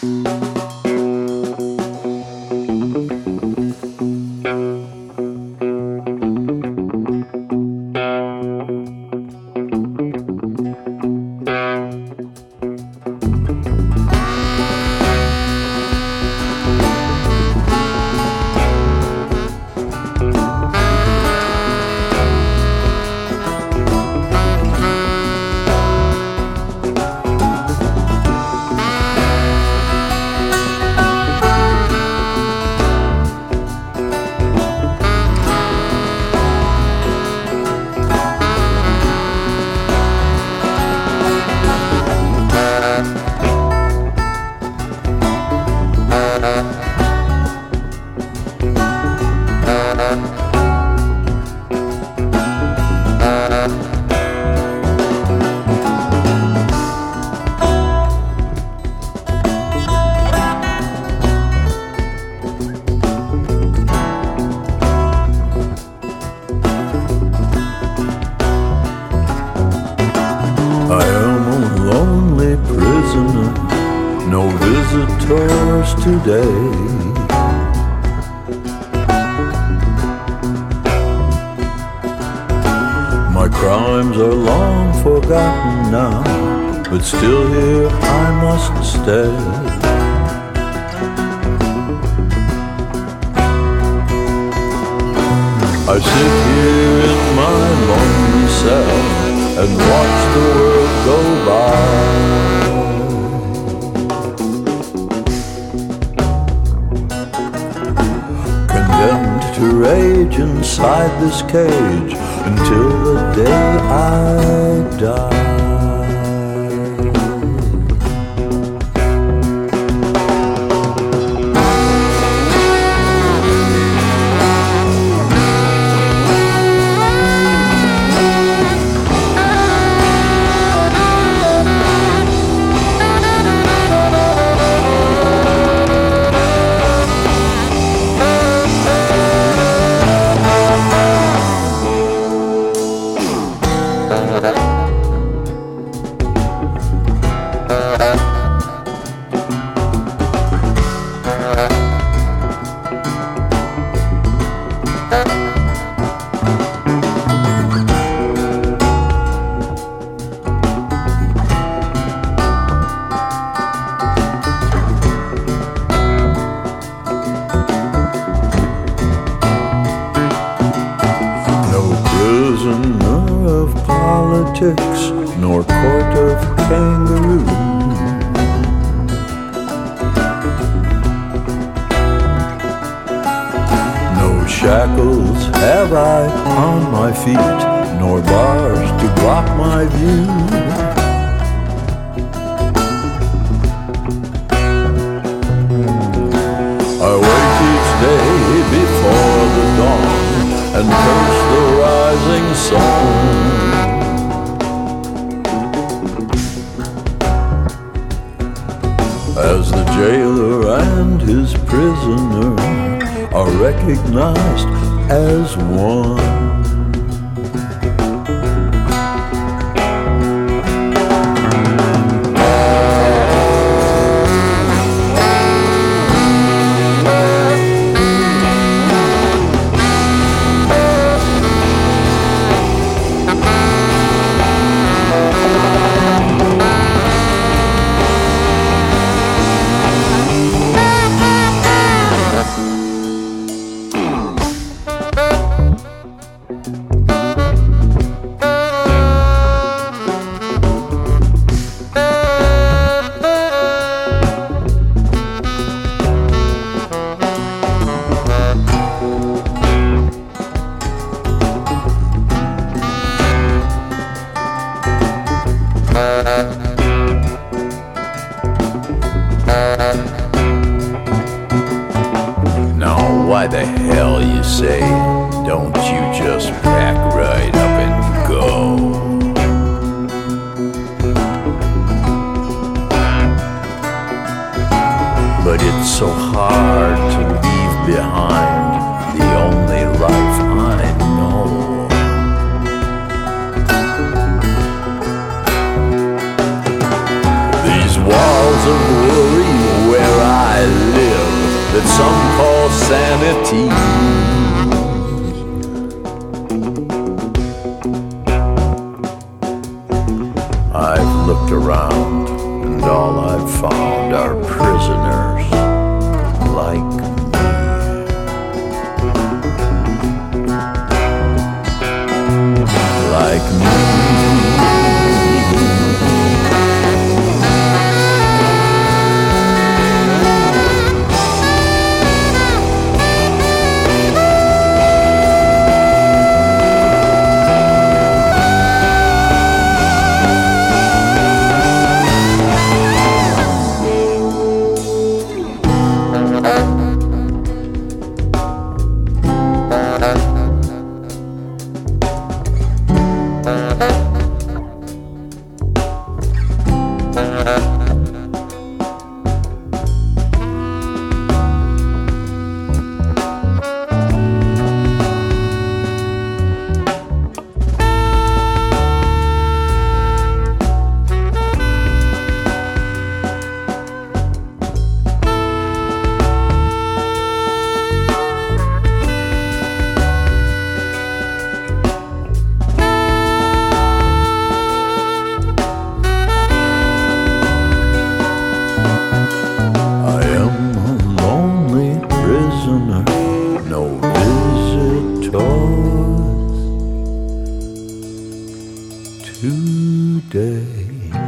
No visitors today. My crimes are long forgotten now, but still here I must stay. I sit here in my lonely cell and watch the world go by. Condemned to rage inside this cage until the day I die. Nor court of kangaroo. No shackles have I on my feet, nor bars to block my view. I wake each day before the dawn and curse the rising sun. As the jailer and his prisoner are recognized as one. Now why the hell, you say, don't you just pack right up and go? But it's so hard to leave behind the only life I know. These walls of worry that some call sanity. I've looked around, and all I've found are prisoners like me. Like me. No visitors today.